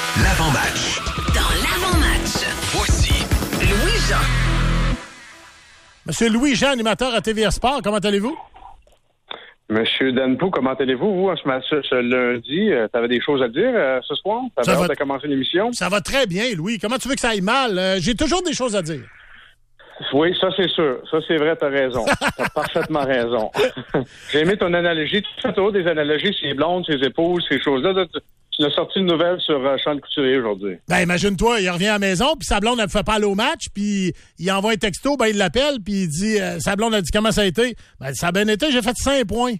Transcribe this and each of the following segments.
L'avant-match. Dans l'avant-match, Voici Louis-Jean. Monsieur Louis-Jean, animateur à TVA Sport, comment allez-vous? Monsieur Danpou, comment allez-vous, vous, ce lundi? T'avais des choses à dire ce soir? T'avais hâte de commencer l'émission? Ça va très bien, Louis. Comment tu veux que ça aille mal? J'ai toujours des choses à dire. Oui, ça c'est sûr. Ça c'est vrai, t'as raison. T'as parfaitement raison. J'ai aimé ton analogie. Tu fais toujours des analogies sur les blondes, ses épouses, ces choses-là. Tu as sorti une nouvelle sur Sean Couturier aujourd'hui. Ben, imagine-toi, il revient à la maison, puis sa blonde, elle ne fait pas aller au match, puis il envoie un texto, ben, il l'appelle, puis il dit, sa blonde a dit comment ça a été. Ben, ça a bien été, j'ai fait 5 points.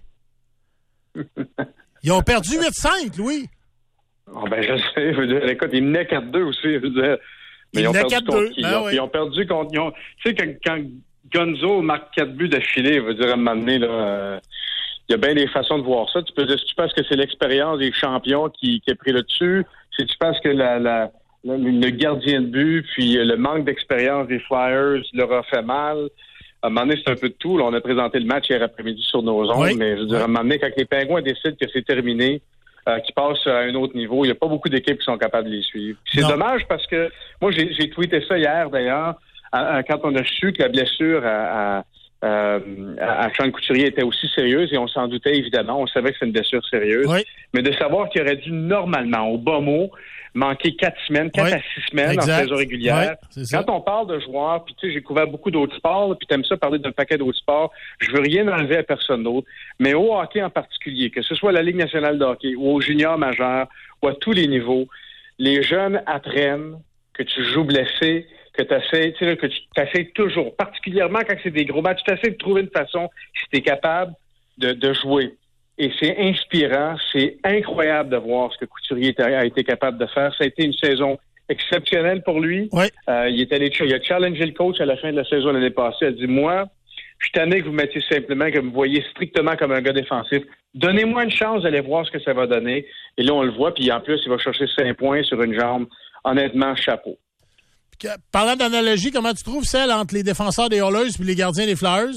Ils ont perdu 8-5, Louis. Oh, ben, je sais. Je veux dire, écoute, ils menaient 4-2 aussi. Je veux dire. Mais ils ont perdu contre qui? Ben oui. Ils ont perdu contre... Tu sais, quand Gonzo marque 4 buts d'affilée, je veux dire, à un moment donné, là... Il y a bien des façons de voir ça. Tu penses que c'est l'expérience des champions qui est pris là-dessus? Si tu penses que le gardien de but, puis le manque d'expérience des Flyers leur a fait mal. À un moment donné, c'est un peu de tout. Là, on a présenté le match hier après-midi sur nos ondes, mais je veux dire, à un moment donné, quand les Pingouins décident que c'est terminé, qu'ils passent à un autre niveau, il n'y a pas beaucoup d'équipes qui sont capables de les suivre. Puis c'est dommage parce que moi, j'ai tweeté ça hier, d'ailleurs, quand on a su que la blessure à Sean Couturier était aussi sérieuse et on s'en doutait évidemment, on savait que c'est une blessure sérieuse, mais de savoir qu'il aurait dû normalement, au bas mot, manquer 4 à 6 semaines en saison régulière. Quand on parle de joueurs, puis tu sais, j'ai couvert beaucoup d'autres sports, puis t'aimes ça parler d'un paquet d'autres sports, je veux rien enlever à personne d'autre, mais au hockey en particulier, que ce soit la Ligue nationale de hockey ou au junior majeur ou à tous les niveaux, les jeunes apprennent que tu joues blessé, que tu essaies toujours, particulièrement quand c'est des gros matchs, tu essaies de trouver une façon, si tu es capable, de jouer. Et c'est inspirant, c'est incroyable de voir ce que Couturier a été capable de faire. Ça a été une saison exceptionnelle pour lui. Il a challengé le coach à la fin de la saison l'année passée. Il a dit, moi, je suis tanné que vous mettiez simplement, que vous me voyez strictement comme un gars défensif. Donnez-moi une chance d'aller voir ce que ça va donner. Et là, on le voit, puis en plus, il va chercher 5 points sur une jambe. Honnêtement, chapeau. Parlant d'analogie, comment tu trouves celle entre les défenseurs des Oilers et les gardiens des Flyers?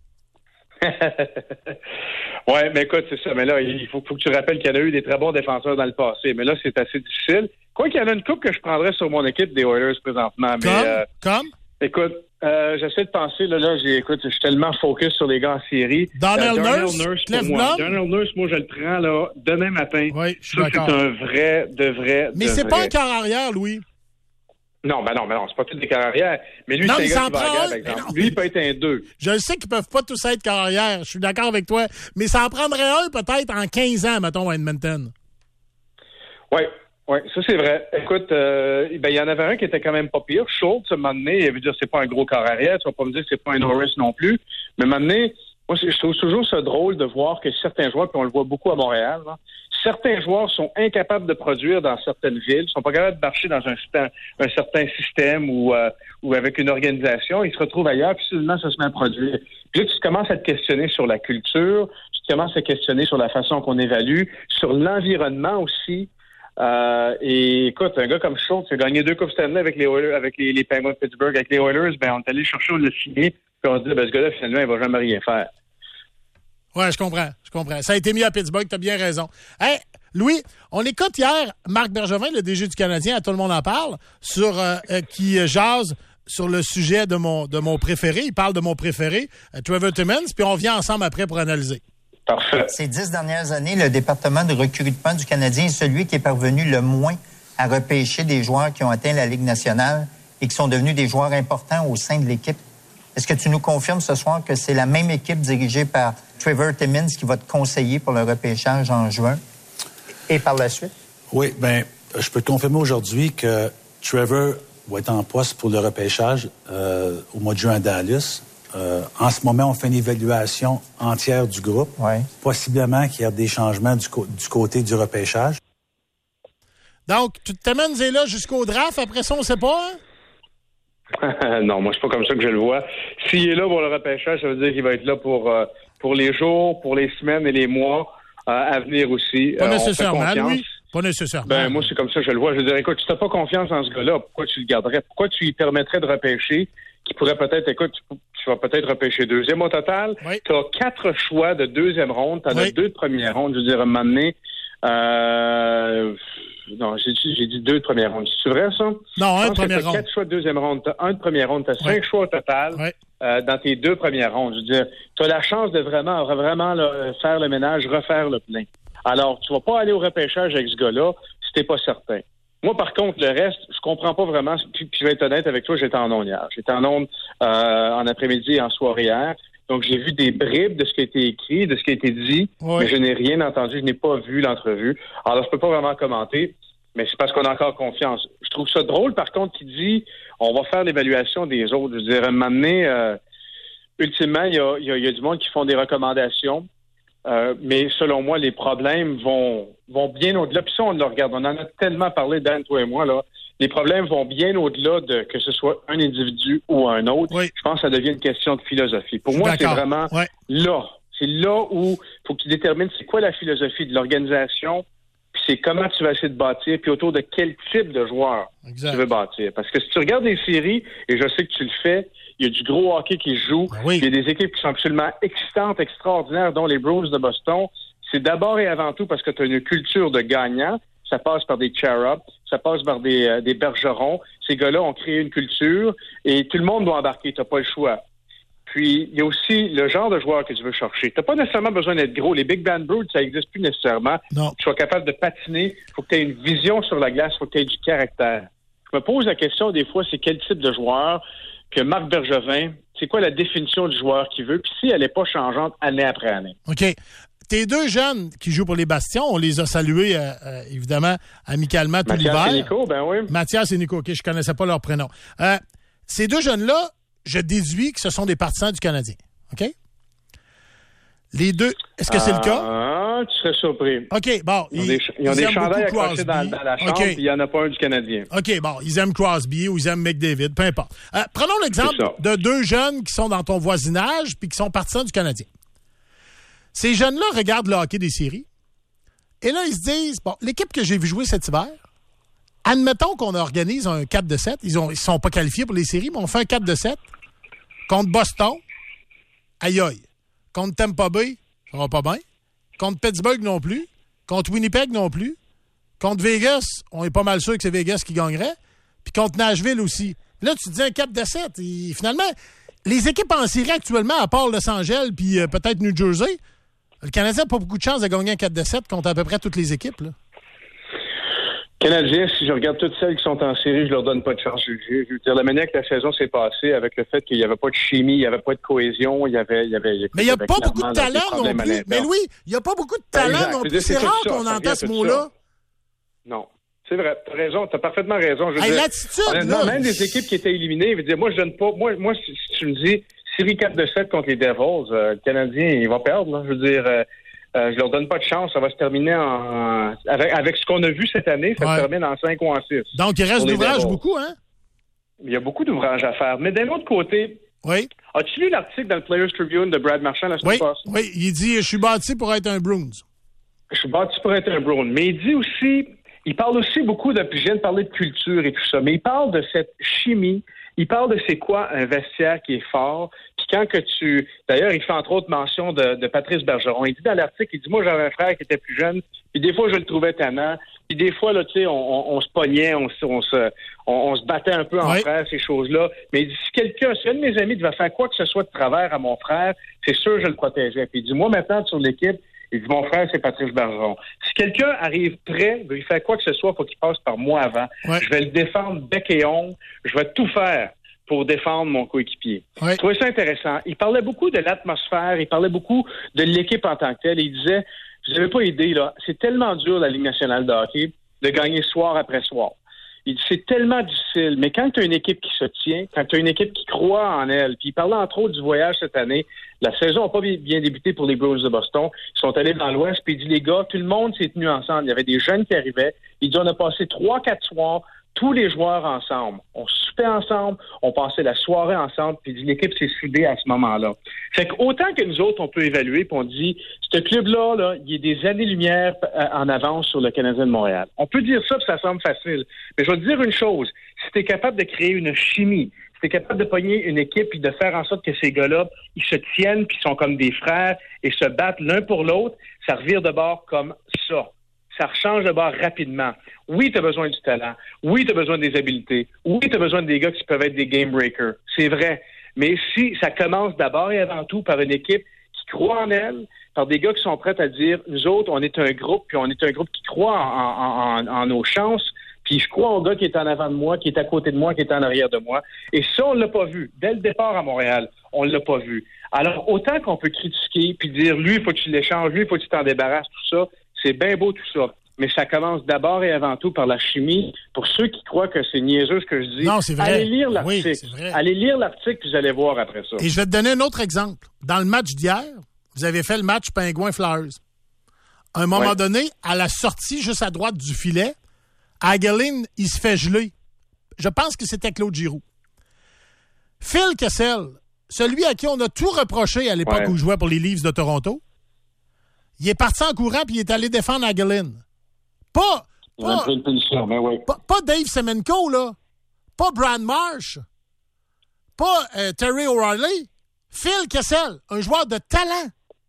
Ouais, mais écoute, c'est ça. Mais là, il faut que tu rappelles qu'il y en a eu des très bons défenseurs dans le passé. Mais là, c'est assez difficile. Quoi qu'il y en a une couple que je prendrais sur mon équipe des Oilers présentement. Comme? Écoute, j'essaie de penser, je suis tellement focus sur les gars en série. Darnell Nurse, pour moi. Darnell Nurse, moi, je le prends là demain matin. Oui, je suis ça, d'accord. c'est un vrai. Mais c'est pas un quart arrière, Louis. Non, c'est pas toutes des carrières. Mais lui, c'est un gars qui va à la guerre, par exemple. Lui, il peut être un 2. Je sais qu'ils peuvent pas tous être carrière. Je suis d'accord avec toi. Mais ça en prendrait un peut-être en 15 ans, mettons, à Edmonton. Oui, ça c'est vrai. Écoute, il y en avait un qui était quand même pas pire. Schultz, à un moment donné, il veut dire c'est pas un gros carrière. Tu vas pas me dire que c'est pas un Norris non plus. Mais à un moment donné, moi, je trouve toujours ça drôle de voir que certains joueurs, puis on le voit beaucoup à Montréal, là, certains joueurs sont incapables de produire dans certaines villes, sont pas capables de marcher dans un certain système ou avec une organisation, ils se retrouvent ailleurs, puis soudainement, ça se met à produire. Puis là, tu commences à te questionner sur la culture, tu commences à questionner sur la façon qu'on évalue, sur l'environnement aussi. Et écoute, un gars comme Schultz a gagné 2 Coupes Stanley avec les Oilers, avec les Penguins de Pittsburgh, avec les Oilers, on est allé chercher, on l'a signé, puis on se dit, ce gars-là, finalement, il va jamais rien faire. Ouais, je comprends. Ça a été mis à Pittsburgh, t'as bien raison. Hey, Louis, on écoute hier Marc Bergevin, le DG du Canadien, à Tout le monde en parle, qui jase sur le sujet de mon préféré. Il parle de mon préféré, Trevor Timmins, puis on vient ensemble après pour analyser. Parfait. Ces 10 dernières années, le département de recrutement du Canadien est celui qui est parvenu le moins à repêcher des joueurs qui ont atteint la Ligue nationale et qui sont devenus des joueurs importants au sein de l'équipe. Est-ce que tu nous confirmes ce soir que c'est la même équipe dirigée par Trevor Timmins qui va te conseiller pour le repêchage en juin et par la suite? Oui, je peux te confirmer aujourd'hui que Trevor va être en poste pour le repêchage au mois de juin à Dallas. En ce moment, on fait une évaluation entière du groupe. Possiblement qu'il y ait des changements du côté du repêchage. Donc, Timmins est là jusqu'au draft. Après ça, on ne sait pas, hein? Non, moi, c'est pas comme ça que je le vois. S'il est là pour le repêchage, ça veut dire qu'il va être là pour les jours, pour les semaines et les mois à venir aussi. Pas nécessairement, oui. Pas nécessairement. Moi, c'est comme ça que je le vois. Je veux dire, écoute, tu n'as pas confiance en ce gars-là, pourquoi tu le garderais? Pourquoi tu lui permettrais de repêcher, qui pourrait peut-être, écoute, tu vas peut-être repêcher 2e au total. Oui. Tu as 4 choix de 2e ronde, tu en as 2 de première ronde. Je veux dire, à un moment donné, Non, j'ai dit 2 de première ronde. C'est vrai, ça? Non, un de première ronde. 4 choix de deuxième ronde. T'as 1 de première ronde. T'as 5 choix au total dans tes 2 premières rondes. Je veux dire, tu as la chance de vraiment là, faire le ménage, refaire le plein. Alors, tu vas pas aller au repêchage avec ce gars-là si t'es pas certain. Moi, par contre, le reste, je comprends pas vraiment. Puis je vais être honnête avec toi, j'étais en onde hier. J'étais en onde en après-midi et en soirée hier. Donc, j'ai vu des bribes de ce qui a été écrit, de ce qui a été dit, mais je n'ai rien entendu, je n'ai pas vu l'entrevue. Alors, je peux pas vraiment commenter, mais c'est parce qu'on a encore confiance. Je trouve ça drôle, par contre, qu'il dit on va faire l'évaluation des autres. Je veux dire, à un moment donné, ultimement, il y a du monde qui font des recommandations, mais selon moi, les problèmes vont bien au-delà. Puis ça, on le regarde. On en a tellement parlé, Dan, toi et moi, là. Les problèmes vont bien au-delà de que ce soit un individu ou un autre. Oui. Je pense que ça devient une question de philosophie. Pour moi, c'est vraiment là. C'est là où il faut que tu détermines c'est quoi la philosophie de l'organisation, puis c'est comment tu vas essayer de bâtir, puis autour de quel type de joueur tu veux bâtir. Parce que si tu regardes des séries, et je sais que tu le fais, il y a du gros hockey qui se joue. Il y a des équipes qui sont absolument excitantes, extraordinaires, dont les Bruins de Boston. C'est d'abord et avant tout parce que tu as une culture de gagnant. Ça passe par des Chara, ça passe par des Bergeron. Ces gars-là ont créé une culture et tout le monde doit embarquer. Tu n'as pas le choix. Puis, il y a aussi le genre de joueur que tu veux chercher. Tu n'as pas nécessairement besoin d'être gros. Les Big Band Birds, ça n'existe plus nécessairement. Non. Tu sois capable de patiner. Il faut que tu aies une vision sur la glace. Il faut que tu aies du caractère. Je me pose la question, des fois, c'est quel type de joueur que Marc Bergevin, c'est quoi la définition du joueur qu'il veut? Puis si elle n'est pas changeante année après année. OK. Tes 2 jeunes qui jouent pour les Bastions, on les a salués, évidemment, amicalement tout l'hiver. Mathias et Nico, ben oui. Mathias et Nico, OK, je connaissais pas leur prénom. Ces 2 jeunes-là, je déduis que ce sont des partisans du Canadien. OK? Les 2, est-ce que c'est le cas? Tu serais surpris. OK, bon. Ils ont des chandails accrochés dans la chambre, puis il n'y en a pas un du Canadien. OK, bon, ils aiment Crosby ou ils aiment McDavid, peu importe. Prenons l'exemple de 2 jeunes qui sont dans ton voisinage puis qui sont partisans du Canadien. Ces jeunes-là regardent le hockey des séries et là, ils se disent, bon, l'équipe que j'ai vu jouer cet hiver, admettons qu'on organise un 4-7, ils sont pas qualifiés pour les séries, mais on fait un 4-7 contre Boston, aïe aïe. Contre Tampa Bay, ça va pas bien. Contre Pittsburgh non plus. Contre Winnipeg non plus. Contre Vegas, on est pas mal sûr que c'est Vegas qui gagnerait. Puis contre Nashville aussi. Là, tu te dis un 4-7. Et finalement, les équipes en série actuellement, à part Los Angeles puis peut-être New Jersey, le Canadien n'a pas beaucoup de chance de gagner un 4-7 contre à peu près toutes les équipes, là. Canadiens, si je regarde toutes celles qui sont en série, je leur donne pas de chance. Je veux dire, la manière que la saison s'est passée, avec le fait qu'il n'y avait pas de chimie, il n'y avait pas de cohésion, il y avait. Mais il n'y a pas beaucoup de talent non plus. Mais Louis, il n'y a pas beaucoup de talent non plus. C'est rare qu'on entend ce mot-là. Non. C'est vrai, t'as raison, t'as parfaitement raison. Je veux dire, l'attitude, là. Même des équipes qui étaient éliminées, je veux dire, moi, je donne pas. Moi, si tu me dis série 4-7 contre les Devils, le Canadien, il va perdre, là. Je veux dire. Je leur donne pas de chance. Ça va se terminer avec ce qu'on a vu cette année, ça se termine en 5 ou en 6. Donc, il reste d'ouvrage beaucoup, hein? Il y a beaucoup d'ouvrages à faire. Mais d'un autre côté, as-tu lu l'article dans le Players Tribune de Brad Marchand la semaine passée? Oui, il dit « Je suis bâti pour être un Bruins ». Je suis bâti pour être un Bruins. Mais il parle aussi beaucoup de, puis je viens de parler de culture et tout ça, mais il parle de cette chimie. Il parle de c'est quoi un vestiaire qui est fort. Puis quand que d'ailleurs, il fait entre autres mention de Patrice Bergeron. Il dit dans l'article, il dit, moi, j'avais un frère qui était plus jeune, puis des fois, je le trouvais tannant. Puis des fois, là, tu sais, on se pognait, on se battait un peu en frère, ces choses-là. Mais il dit, si un de mes amis devait faire quoi que ce soit de travers à mon frère, c'est sûr je le protégeais. Puis il dit, moi, maintenant, sur l'équipe, il dit, mon frère, c'est Patrice Bergeron. Si quelqu'un arrive prêt, il fait quoi que ce soit, il faut qu'il passe par moi avant. Je vais le défendre bec et ongle. Je vais tout faire pour défendre mon coéquipier. Je trouvais ça intéressant. Il parlait beaucoup de l'atmosphère, il parlait beaucoup de l'équipe en tant que telle. Il disait, vous n'avez pas idée, là, c'est tellement dur, la Ligue nationale de hockey, de gagner soir après soir. Il dit, c'est tellement difficile, mais quand tu as une équipe qui se tient, quand tu as une équipe qui croit en elle, puis il parlait entre autres du voyage cette année, la saison n'a pas bien débuté pour les Bruins de Boston, ils sont allés dans l'Ouest, puis il dit, les gars, tout le monde s'est tenu ensemble, il y avait des jeunes qui arrivaient, il dit, on a passé 3-4 soirs, tous les joueurs ensemble, on soupait ensemble, on passait la soirée ensemble, puis il dit, l'équipe s'est soudée à ce moment-là. Fait qu'autant que nous autres, on peut évaluer, puis on dit, ce club-là, là, il y a des années-lumière en avance sur le Canadien de Montréal. On peut dire ça, puis ça semble facile. Mais je vais te dire une chose, si tu es capable de créer une chimie, si tu es capable de pogner une équipe et de faire en sorte que ces gars-là, ils se tiennent, puis sont comme des frères, et se battent l'un pour l'autre, ça revire de bord comme ça. ça rechange le bord rapidement. Oui, tu as besoin du talent. Oui, tu as besoin des habiletés. Oui, tu as besoin des gars qui peuvent être des game breakers. C'est vrai. Mais si ça commence d'abord et avant tout par une équipe qui croit en elle, par des gars qui sont prêts à dire, nous autres, on est un groupe, puis on est un groupe qui croit en nos chances, puis je crois au gars qui est en avant de moi, qui est à côté de moi, qui est en arrière de moi. Et ça, on l'a pas vu. Dès le départ à Montréal, on l'a pas vu. Alors, autant qu'on peut critiquer, puis dire, lui, il faut que tu l'échanges, lui, il faut que tu t'en débarrasses, tout ça, c'est bien beau tout ça. Mais ça commence d'abord et avant tout par la chimie. Pour ceux qui croient que c'est niaiseux ce que je dis, non, c'est vrai. Allez lire l'article. Oui, c'est vrai. Allez lire l'article, puis vous allez voir après ça. Et je vais te donner un autre exemple. Dans le match d'hier, vous avez fait le match Pingouin-Flyers. À un moment donné, à la sortie, juste à droite du filet, Hagelin, il se fait geler. Je pense que c'était Claude Giroux. Phil Kessel, celui à qui on a tout reproché à l'époque où il jouait pour les Leafs de Toronto, il est parti en courant puis il est allé défendre Hagelin. Pas Dave Semenko, là. Pas Brad Marsh. Pas Terry O'Reilly. Phil Kessel, un joueur de talent.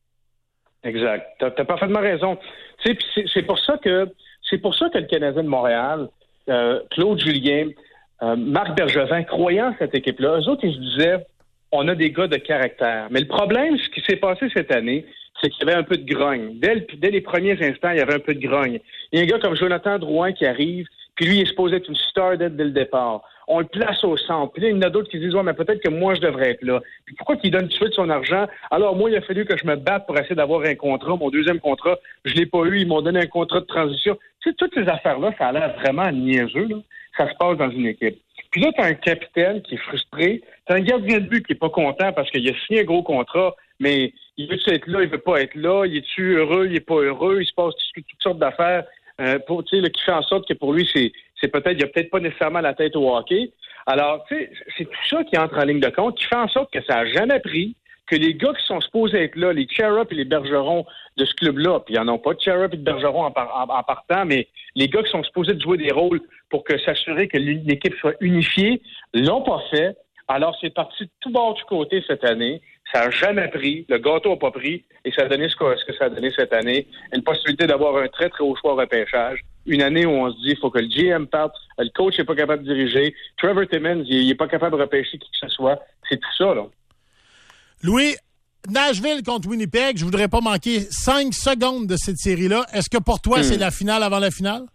Exact. T'as parfaitement raison. Tu sais, c'est pour ça que le Canadien de Montréal, Claude Julien, Marc Bergevin, croyant cette équipe-là, eux autres, ils se disaient, on a des gars de caractère. Mais le problème, ce qui s'est passé cette année, c'est qu'il y avait un peu de grogne. Dès les premiers instants, il y avait un peu de grogne. Il y a un gars comme Jonathan Drouin qui arrive, puis lui, il est supposé être une star dès le départ. On le place au centre. Puis là, il y en a d'autres qui disent, ouais, mais peut-être que moi, je devrais être là. Puis pourquoi qu'il donne tout de suite son argent? Alors, moi, il a fallu que je me batte pour essayer d'avoir un contrat. Mon deuxième contrat, je l'ai pas eu. Ils m'ont donné un contrat de transition. Tu sais, toutes ces affaires-là, ça a l'air vraiment niaiseux, là. Ça se passe dans une équipe. Puis là, t'as un capitaine qui est frustré. T'as un gardien de but qui est pas content parce qu'il a signé un gros contrat, mais il veut-tu être là, il veut pas être là, il est-tu heureux, il est pas heureux, il se passe toutes sortes d'affaires qui fait en sorte que pour lui, c'est peut-être, il a peut-être pas nécessairement la tête au hockey. Alors, tu sais, c'est tout ça qui entre en ligne de compte, qui fait en sorte que ça a jamais pris, que les gars qui sont supposés être là, les Chara et les Bergeron de ce club-là, puis ils n'en ont pas de Chara et de Bergeron en partant, mais les gars qui sont supposés de jouer des rôles pour s'assurer que l'équipe soit unifiée, l'ont pas fait. Alors, c'est parti de tout bord du côté cette année. Ça n'a jamais pris. Le gâteau n'a pas pris. Et ça a donné ce que ça a donné cette année. Une possibilité d'avoir un très, très haut choix au repêchage. Une année où on se dit il faut que le GM parte. Le coach n'est pas capable de diriger. Trevor Timmins, il n'est pas capable de repêcher qui que ce soit. C'est tout ça, là. Louis, Nashville contre Winnipeg, je voudrais pas manquer 5 secondes de cette série-là. Est-ce que pour toi, c'est la finale avant la finale?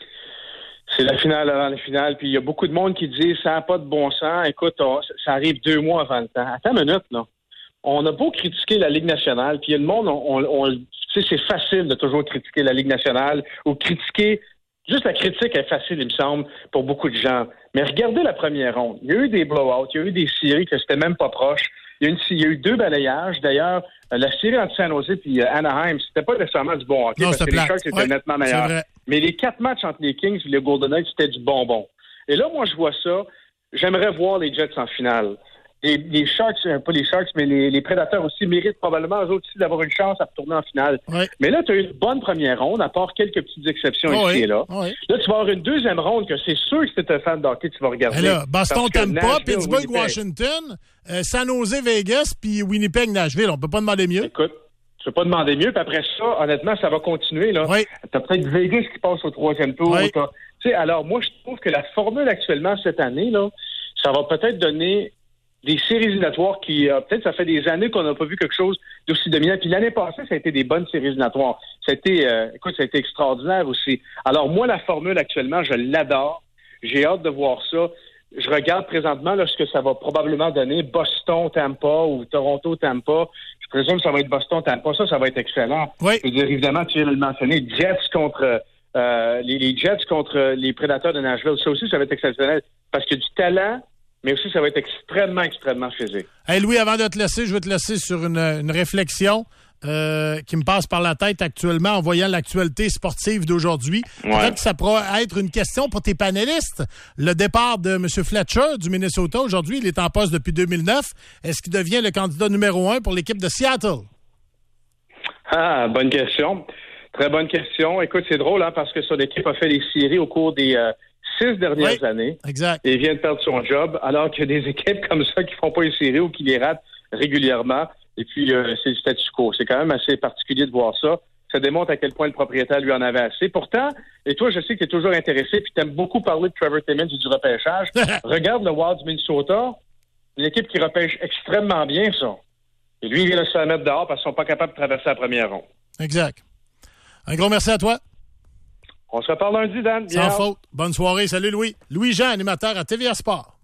C'est la finale avant la finale, puis il y a beaucoup de monde qui dit ça n'a pas de bon sens. Écoute, ça arrive 2 mois avant le temps. Attends une minute, là. On a beau critiquer la Ligue nationale, puis il y a le monde, tu sais, c'est facile de toujours critiquer la Ligue nationale ou critiquer. Juste la critique est facile, il me semble, pour beaucoup de gens. Mais regardez la première ronde. Il y a eu des blowouts, il y a eu des séries que c'était même pas proche. Il y a eu 2 balayages. D'ailleurs, la série entre San Jose et Anaheim, c'était pas nécessairement du bon hockey parce que les Sharks étaient nettement meilleurs. Mais les 4 matchs entre les Kings et les Golden Knights, c'était du bonbon. Et là, moi, je vois ça. J'aimerais voir les Jets en finale. Les Sharks, pas les Sharks, mais les Prédateurs aussi méritent probablement eux autres aussi d'avoir une chance à retourner en finale. Ouais. Mais là, tu as eu une bonne première ronde, à part quelques petites exceptions ici et là. Ouais. Là, tu vas avoir une deuxième ronde que c'est sûr que c'est un fan de hockey, tu vas regarder. Là, Boston t'aime pas, Pittsburgh, Washington, San Jose, Vegas, puis Winnipeg, Nashville. On peut pas demander mieux. Écoute, tu peux pas demander mieux, puis après ça, honnêtement, ça va continuer. Là. Oui. Tu as peut-être Vegas qui passe au 3e tour. Oui. Tu sais, alors, moi, je trouve que la formule actuellement cette année, là, ça va peut-être donner des séries éliminatoires qui, peut-être, ça fait des années qu'on n'a pas vu quelque chose d'aussi dominant. Puis l'année passée, ça a été des bonnes séries éliminatoires. Ça a été extraordinaire aussi. Alors, moi, la formule actuellement, je l'adore. J'ai hâte de voir ça. Je regarde présentement là, ce que ça va probablement donner. Boston, Tampa ou Toronto, Tampa. Je présume que ça va être Boston, Tampa. Ça va être excellent. Oui. Je veux dire, évidemment, tu viens de le mentionner. Jets contre les Jets contre les Prédateurs de Nashville. Ça aussi, ça va être exceptionnel. Parce que du talent, mais aussi, ça va être extrêmement, extrêmement physique. Hey Louis, avant de te laisser, je vais te laisser sur une réflexion qui me passe par la tête actuellement en voyant l'actualité sportive d'aujourd'hui. Ouais. Peut-être que ça pourra être une question pour tes panélistes. Le départ de M. Fletcher du Minnesota aujourd'hui, il est en poste depuis 2009. Est-ce qu'il devient le candidat numéro 1 pour l'équipe de Seattle? Ah, bonne question. Très bonne question. Écoute, c'est drôle hein, parce que son équipe a fait des séries au cours des 6 dernières années. Exact. Et vient de perdre son job, alors qu'il y a des équipes comme ça qui font pas les séries ou qui les ratent régulièrement. Et puis, c'est le statu quo. C'est quand même assez particulier de voir ça. Ça démontre à quel point le propriétaire lui en avait assez. Pourtant, et toi, je sais que tu es toujours intéressé puis tu aimes beaucoup parler de Trevor Timmins et du repêchage. Regarde le Wild du Minnesota, une équipe qui repêche extrêmement bien, ça. Et lui, il vient de se faire mettre dehors parce qu'ils sont pas capables de traverser la première ronde. Exact. Un gros merci à toi. On se reparle lundi, Dan. Sans faute. Bonne soirée. Salut, Louis. Louis-Jean, animateur à TVA Sport.